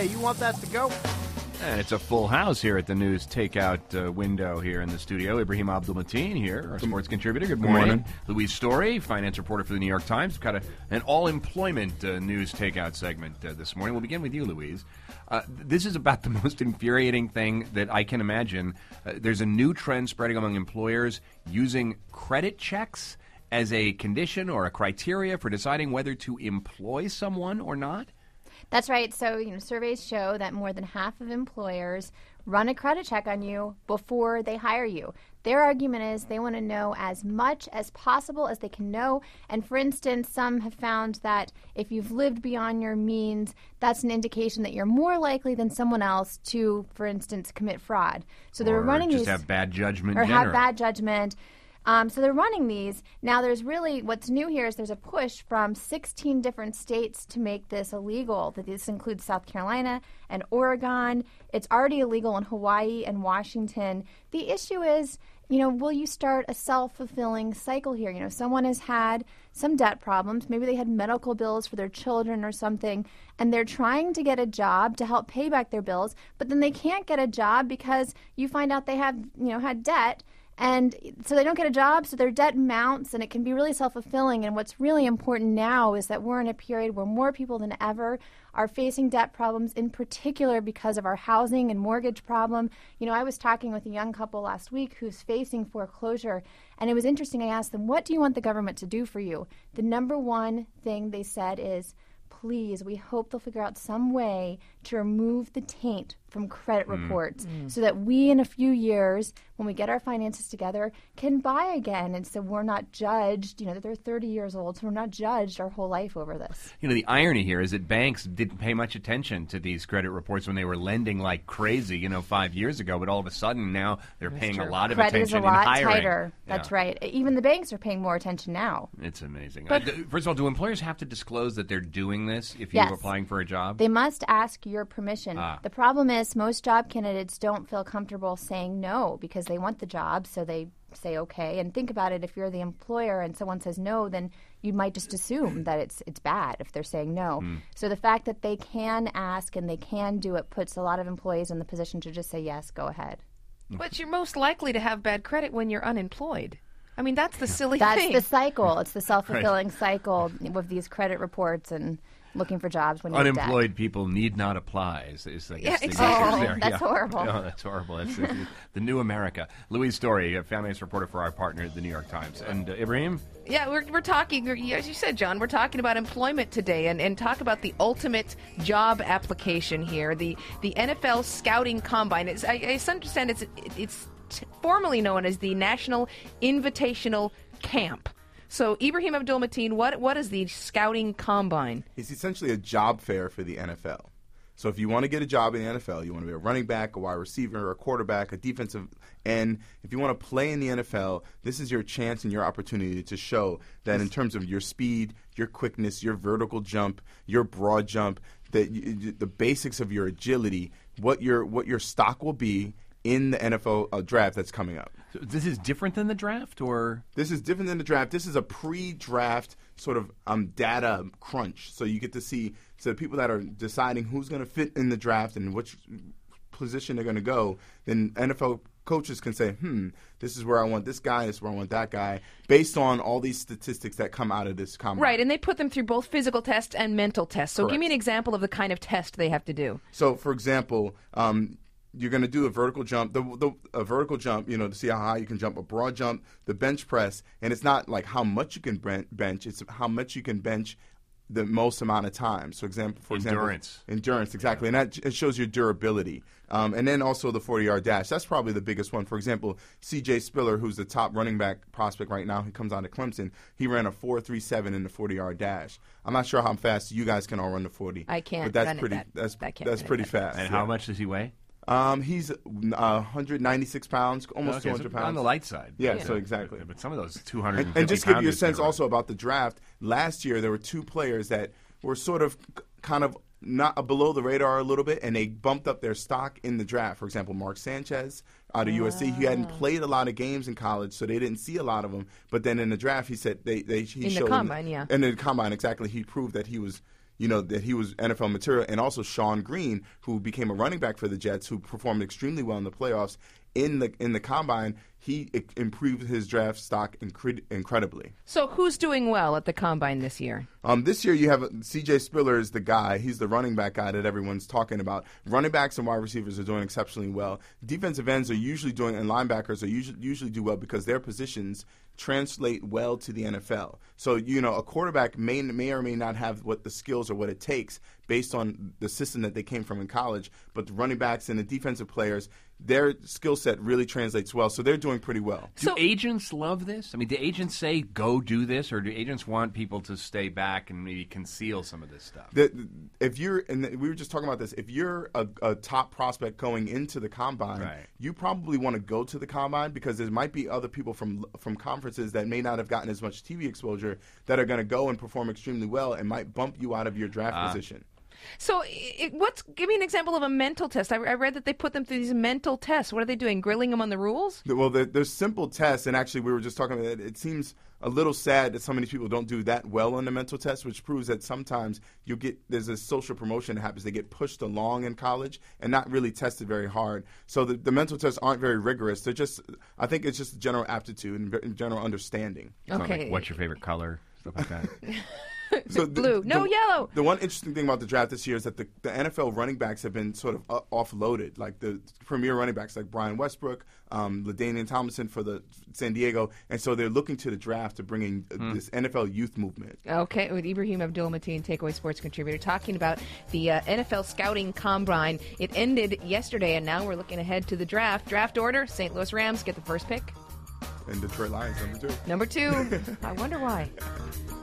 Hey, you want that to go? And it's a full house here at the news takeout window here in the studio. Ibrahim Abdul-Mateen here, our sports contributor. Good morning. Louise Story, finance reporter for the New York Times. We've got an all-employment news takeout segment this morning. We'll begin with you, Louise. This is about the most infuriating thing that I can imagine. There's a new trend spreading among employers using credit checks as a condition or a criteria for deciding whether to employ someone or not. That's right. So, surveys show that more than half of employers run a credit check on you before they hire you. Their argument is they want to know as much as possible as they can know. And for instance, some have found that if you've lived beyond your means, that's an indication that you're more likely than someone else to, for instance, commit fraud. So they're running just these, have bad judgment. Or generally. have bad judgment. So they're running these. Now there's really, what's new here is there's a push from 16 different states to make this illegal. This includes South Carolina and Oregon. It's already illegal in Hawaii and Washington. The issue is, will you start a self-fulfilling cycle here? Someone has had some debt problems. Maybe they had medical bills for their children or something, and they're trying to get a job to help pay back their bills, but then they can't get a job because you find out they have, had debt. And so they don't get a job, so their debt mounts, and it can be really self-fulfilling. And what's really important now is that we're in a period where more people than ever are facing debt problems, in particular because of our housing and mortgage problem. I was talking with a young couple last week who's facing foreclosure, and it was interesting. I asked them, what do you want the government to do for you? The number one thing they said is, please, we hope they'll figure out some way to remove the taint from credit reports so that we, in a few years, when we get our finances together, can buy again. And so we're not judged, that they're 30 years old, so we're not judged our whole life over this. The irony here is that banks didn't pay much attention to these credit reports when they were lending like crazy, 5 years ago. But all of a sudden now they're paying a lot of credit attention is a lot in hiring. tighter. That's right. Even the banks are paying more attention now. It's amazing. But, first of all, do employers have to disclose that they're doing this if yes, you're applying for a job? They must ask your permission. The problem is most job candidates don't feel comfortable saying no because they want the job, so they say okay. And think about it, if you're the employer and someone says no, then you might just assume that it's bad if they're saying no. So the fact that they can ask and they can do it puts a lot of employees in the position to just say yes, go ahead. But you're most likely to have bad credit when you're unemployed. I mean, that's the silly thing. That's the cycle. It's the self-fulfilling cycle with these credit reports and looking for jobs when you're unemployed people need not apply. Is I guess exactly. That's horrible. No, that's horrible. It's the new America. Louise Story, a finance reporter for our partner at the New York Times. And Ibrahim? Yeah, we're talking, as you said, John, we're talking about employment today and talk about the ultimate job application here, the NFL Scouting Combine. I understand it's formally known as the National Invitational Camp. So, Ibrahim Abdul-Mateen, what is the Scouting Combine? It's essentially a job fair for the NFL. So if you want to get a job in the NFL, you want to be a running back, a wide receiver, a quarterback, a defensive end. If you want to play in the NFL, this is your chance and your opportunity to show that in terms of your speed, your quickness, your vertical jump, your broad jump, the basics of your agility, what your stock will be in the NFL draft that's coming up. So this is different than the draft, or? This is different than the draft. This is a pre-draft sort of data crunch. So you get to see the people that are deciding who's going to fit in the draft and which position they're going to go. Then NFL coaches can say, this is where I want this guy, this is where I want that guy, based on all these statistics that come out of this combine. Right, and they put them through both physical tests and mental tests. So Correct. Give me an example of the kind of test they have to do. So, for example, you're going to do a vertical jump, a vertical jump, to see how high you can jump, a broad jump, the bench press, and it's not like how much you can bench, it's how much you can bench the most amount of time. So, for endurance. Endurance, exactly. And that it shows your durability. And then also the 40-yard dash. That's probably the biggest one. For example, C.J. Spiller, who's the top running back prospect right now, he comes out of Clemson. He ran a 4.37 in the 40-yard dash. I'm not sure how fast you guys can all run the 40. I can't. But that's pretty fast. And how much does he weigh? He's 196 pounds, almost 200 pounds. On the light side. Yeah, so exactly. But some of those 250 pounds. And just give you a sense also about the draft, last year there were two players that were sort of kind of not below the radar a little bit, and they bumped up their stock in the draft. For example, Mark Sanchez out of USC. He hadn't played a lot of games in college, so they didn't see a lot of him. But then in the draft, he said he showed the combine, in the combine, exactly. He proved that he was that he was NFL material, and also Sean Green, who became a running back for the Jets, who performed extremely well in the playoffs. In the combine, he improved his draft stock incredibly. So who's doing well at the combine this year? This year you have C.J. Spiller is the guy. He's the running back guy that everyone's talking about. Running backs and wide receivers are doing exceptionally well. Defensive ends are usually doing, and linebackers are usually do well because their positions translate well to the NFL. So, a quarterback may or may not have what the skills or what it takes based on the system that they came from in college, but the running backs and the defensive players, their skill set really translates well, so they're doing pretty well. Do agents love this? I mean, do agents say, go do this, or do agents want people to stay back and maybe conceal some of this stuff? And we were just talking about this, if you're a top prospect going into the combine, right, you probably want to go to the combine because there might be other people from conferences that may not have gotten as much TV exposure that are going to go and perform extremely well and might bump you out of your draft position. So give me an example of a mental test. I read that they put them through these mental tests. What are they doing, grilling them on the rules? Well, there's simple tests, and actually we were just talking about it. It seems a little sad that so many people don't do that well on the mental test, which proves that sometimes there's a social promotion that happens. They get pushed along in college and not really tested very hard. So the mental tests aren't very rigorous. I think it's just general aptitude and general understanding. Okay. Like, what's your favorite color? Stuff like that. So blue, yellow. The one interesting thing about the draft this year is that the NFL running backs have been sort of offloaded. Like the premier running backs, like Brian Westbrook, LaDainian Tomlinson for the San Diego, and so they're looking to the draft to bring in this NFL youth movement. Okay, with Ibrahim Abdul-Mateen, Takeaway Sports contributor, talking about the NFL scouting combine. It ended yesterday, and now we're looking ahead to the draft. Draft order: St. Louis Rams get the first pick, And Detroit Lions, number 2. Number 2. I wonder why.